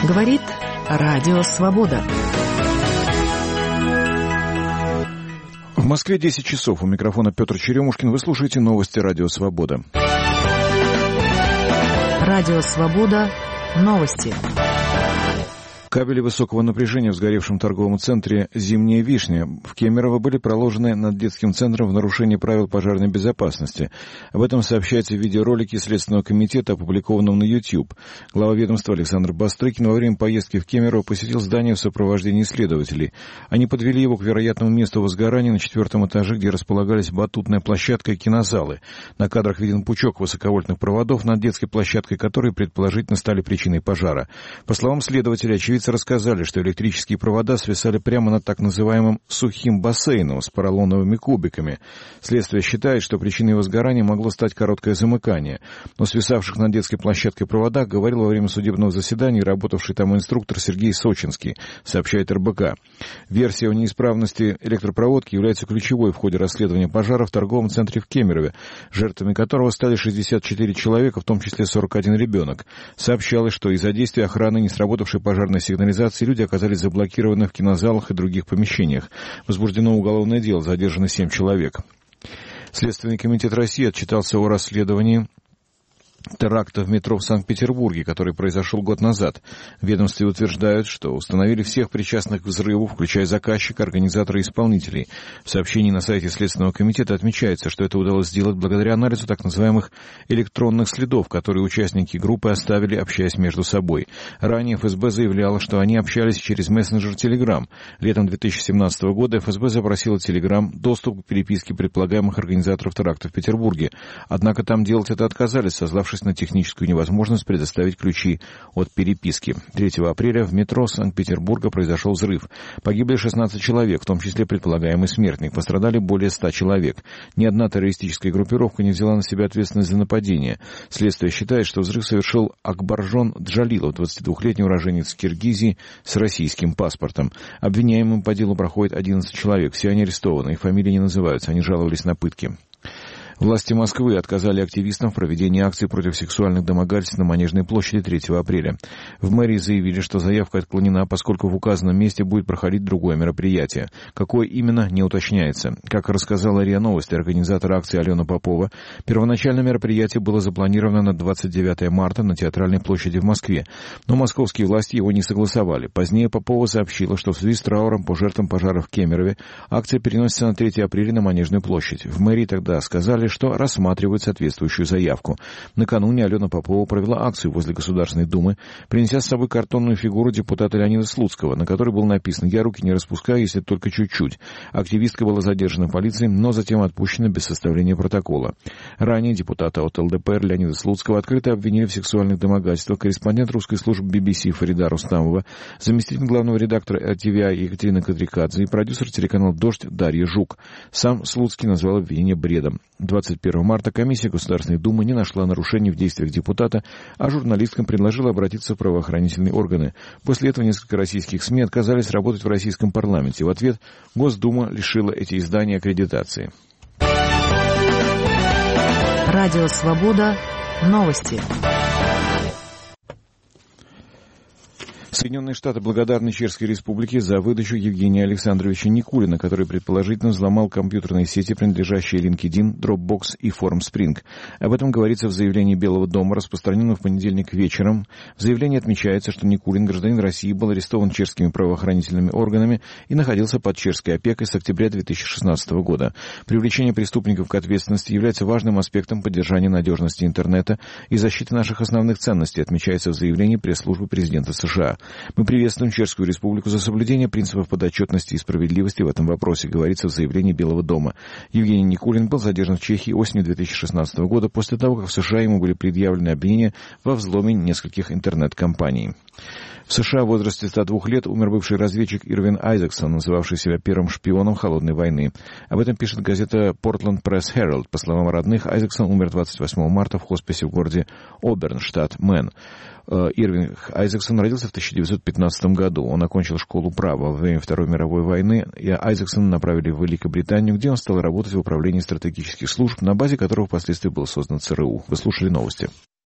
Говорит Радио Свобода. В Москве 10 часов. У микрофона Петр Черемушкин. Вы слушаете новости Радио Свобода. Радио Свобода. Новости. Кабели высокого напряжения в сгоревшем торговом центре «Зимняя вишня» в Кемерово были проложены над детским центром в нарушении правил пожарной безопасности. Об этом сообщается в видеоролике Следственного комитета, опубликованном на YouTube. Глава ведомства Александр Бастрыкин во время поездки в Кемерово посетил здание в сопровождении следователей. Они подвели его к вероятному месту возгорания на 4-м этаже, где располагались батутная площадка и кинозалы. На кадрах виден пучок высоковольтных проводов над детской площадкой, которые предположительно стали причиной пожара. По словам следователя, очевидцы рассказали, что электрические провода свисали прямо над так называемым сухим бассейном с поролоновыми кубиками. Следствие считает, что причиной возгорания могло стать короткое замыкание. Но свисавших над детской площадкой проводах говорил во время судебного заседания работавший там инструктор Сергей Сочинский, сообщает РБК. Версия о неисправности электропроводки является ключевой в ходе расследования пожара в торговом центре в Кемерове, жертвами которого стали 64 человека, в том числе 41 ребенок. Сообщалось, что из-за действия охраны не сработавшей пожарной сигнализации люди оказались заблокированы в кинозалах и других помещениях. Возбуждено уголовное дело, задержаны 7 человек. Следственный комитет России отчитался о расследовании теракта в метро в Санкт-Петербурге, который произошел год назад. В ведомстве утверждают, что установили всех причастных к взрыву, включая заказчика, организатора и исполнителей. В сообщении на сайте Следственного комитета отмечается, что это удалось сделать благодаря анализу так называемых электронных следов, которые участники группы оставили, общаясь между собой. Ранее ФСБ заявляло, что они общались через мессенджер Telegram. Летом 2017 года ФСБ запросила Telegram доступ к переписке предполагаемых организаторов теракта в Петербурге. Однако там делать это отказались, сославшись на техническую невозможность предоставить ключи от переписки. 3 апреля в метро Санкт-Петербурга произошел взрыв. Погибли 16 человек, в том числе предполагаемый смертник. Пострадали более 100 человек. Ни одна террористическая группировка не взяла на себя ответственность за нападение. Следствие считает, что взрыв совершил Акбаржон Джалилов, 22-летний уроженец Киргизии с российским паспортом. Обвиняемым по делу проходит 11 человек. Все они арестованы. Их фамилии не называются. Они жаловались на пытки. Власти Москвы отказали активистам в проведении акции против сексуальных домогательств на Манежной площади 3 апреля. В мэрии заявили, что заявка отклонена, поскольку в указанном месте будет проходить другое мероприятие. Какое именно, не уточняется. Как рассказала РИА Новости, организатор акции Алена Попова, первоначально мероприятие было запланировано на 29 марта на Театральной площади в Москве, но московские власти его не согласовали. Позднее Попова сообщила, что в связи с трауром по жертвам пожара в Кемерове акция переносится на 3 апреля на Манежную площадь. В мэрии тогда сказали, что рассматривают соответствующую заявку. Накануне Алена Попова провела акцию возле Государственной Думы, принеся с собой картонную фигуру депутата Леонида Слуцкого, на которой было написано «Я руки не распускаю, если только чуть-чуть». Активистка была задержана полицией, но затем отпущена без составления протокола. Ранее депутата от ЛДПР Леонида Слуцкого открыто обвинили в сексуальных домогательствах корреспондент русской службы BBC Фарида Рустамова, заместитель главного редактора RTVI Екатерина Кадрикадзе и продюсер телеканала «Дождь» Дарья Жук. Сам Слуцкий назвал обвинение бредом. 21 марта комиссия Государственной Думы не нашла нарушений в действиях депутата, а журналисткам предложила обратиться в правоохранительные органы. После этого несколько российских СМИ отказались работать в российском парламенте. В ответ Госдума лишила эти издания аккредитации. Радио Свобода. Новости. Соединенные Штаты благодарны Чешской Республике за выдачу Евгения Александровича Никулина, который предположительно взломал компьютерные сети, принадлежащие LinkedIn, Dropbox и FormSpring. Об этом говорится в заявлении Белого дома, распространенном в понедельник вечером. В заявлении отмечается, что Никулин, гражданин России, был арестован чешскими правоохранительными органами и находился под чешской опекой с октября 2016 года. Привлечение преступников к ответственности является важным аспектом поддержания надежности интернета и защиты наших основных ценностей, отмечается в заявлении пресс-службы президента США. Мы приветствуем Чешскую Республику за соблюдение принципов подотчетности и справедливости в этом вопросе, говорится в заявлении Белого дома. Евгений Никулин был задержан в Чехии осенью 2016 года после того, как в США ему были предъявлены обвинения во взломе нескольких интернет-компаний. В США в возрасте 102 лет умер бывший разведчик Ирвин Айзексон, называвший себя первым шпионом холодной войны. Об этом пишет газета Portland Press Herald. По словам родных, Айзексон умер 28 марта в хосписе в городе Оберн, штат Мэн. Ирвин Айзексон родился в 1915 году. Он окончил школу права. Во время Второй мировой войны Айзексона направили в Великобританию, где он стал работать в управлении стратегических служб, на базе которого впоследствии был создан ЦРУ. Вы слушали новости.